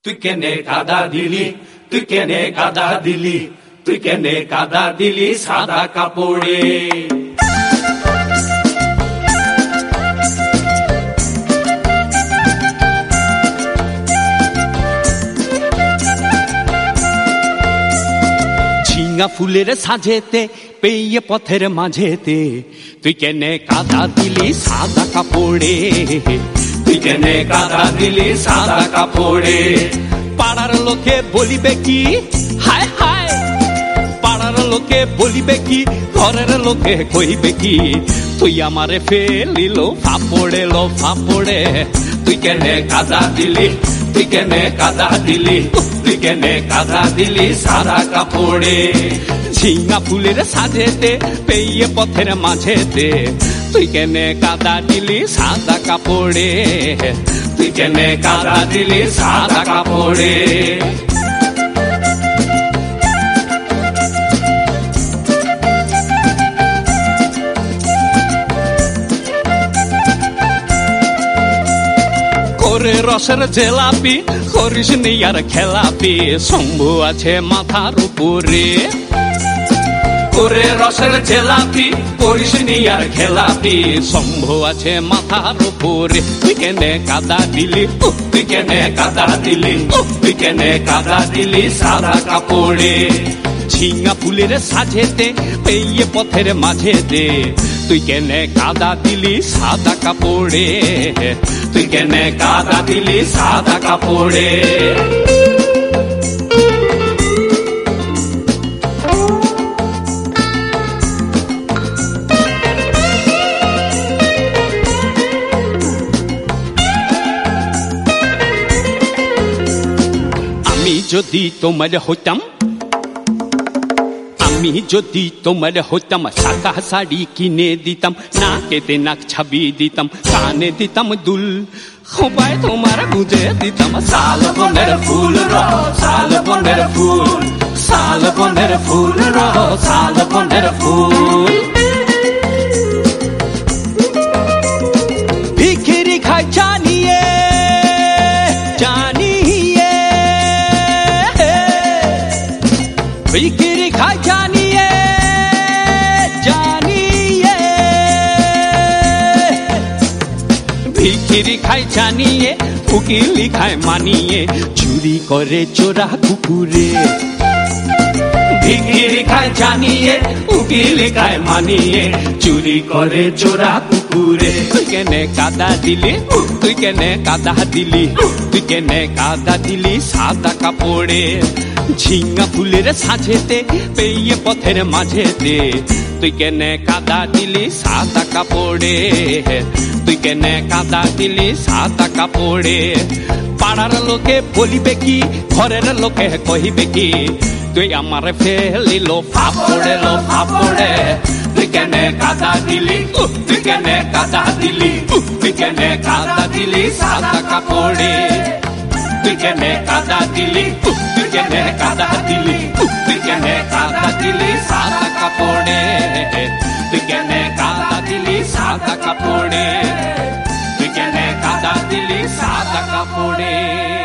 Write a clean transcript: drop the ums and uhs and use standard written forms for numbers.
তুই কেনে কাদা দিলি, তুই কেনে কাদা দিলি, তুই কেনে কাদা দিলি সাদা কাপড়ে। ঝিঙা ফুলের সাজেতে পেয়ে পথের মাঝেতে তুই কেনে কাদা দিলি সাদা কাপড়ে, তুই কেনে কাদা দিলি সাদা কাপড়ে। পাড়ার লোকে বলিবে কি হায় হায়, পাড়ার লোকে বলিবে কি, ঘরের লোকে কইবে কি, তুই আমারে ফেলিল ফাপড়ে লো ফাপড়ে। তুই কেনে কাদা দিলি, তুই কেনে কাদা দিলি, তুই কেনে কাদা দিলি সাদা কাপড়ে। ঝিঙা ফুলের সাজেতে পেয়ে পথের মাঝেতে তুই কেনে কাদা দিলি সাদা কাপড়ে, তুই কেনে কাদা দিলি সাদা কাপড়ে। করে রসের জেলাপি করিস নি আর খেলাপি, শম্ভু আছে মাথার উপরে। করে রসের জেলাপি করিস নি আর খেলাপি, শম্ভু আছে মাথার উপরে। তুই কেনে কাদা দিলি, তুই কেনে কাদা দিলি, তুই কেনে কাদা দিলি সাদা কাপড়ে। ঝিঙা ফুলের সাজেতে পেয়ে পথের মাঝেতে তুই কেনে কাদা দিলি সাদা কাপড়ে, তুই কেনে কাদা দিলি সাদা কাপড়ে। আমি যদি তোমার হইতাম, আমি যদি তোমার হইতাম, সাদা শাড়ি কিনে দিতাম, নাকেতে নাক ছাবি দিতাম, কানে দিতাম দুল, সবাই তোমার বুঝে দিতাম। শাল বনের ফুল রহ, শাল বনের ফুল, শাল বনের ফুল রহ, শাল বনের ফুল। ভিখিরি খাই জানিয়ে জানিয়ে, ভিখিরি খাই জানিয়ে জানিয়ে, ভিখিরি খাই জানিয়ে, উকিলি খায় মানিয়ে, চুরি করে চোরা কুকুরে। ভিখিরি খায় জানিয়ে, উকিলি খায় মানিয়ে, চুরি করে চোরা কুকুরে। তুই কেনে কাদা দিলি, তুই কেনে কাদা দিলি, তুই কেনে কাদা দিলি সাদা কাপড়ে। ঝিঙা ফুলের সাজেতে পেয়ে পথের মাঝেতে তুই কেনে কাদা দিলি সাদা কাপড়ে, তুই কেনে কাদা দিলি সাদা কাপড়ে। পাড়ার লোকে বলিবে কি, ঘরের লোকে কহিবে কি, তুই আমার ফেলিল ফাপড়ে লো ফাপড়ে। তুই কেনে কাদা দিলি, তুই কেনে কাদা দিলি, তুই কেনে কাদা দিলি সাদা কাপড়ে। তুই কেনে কাদা দিলি, তুই কেনে কাদা দিলি, তুই কেনে কাদা দিলি সাদা কাপড়ে। তুই কেনে কাদা দিলি সাদা কাপড়ে, তুই কেনে কাদা দিলি সাদা কাপড়ে।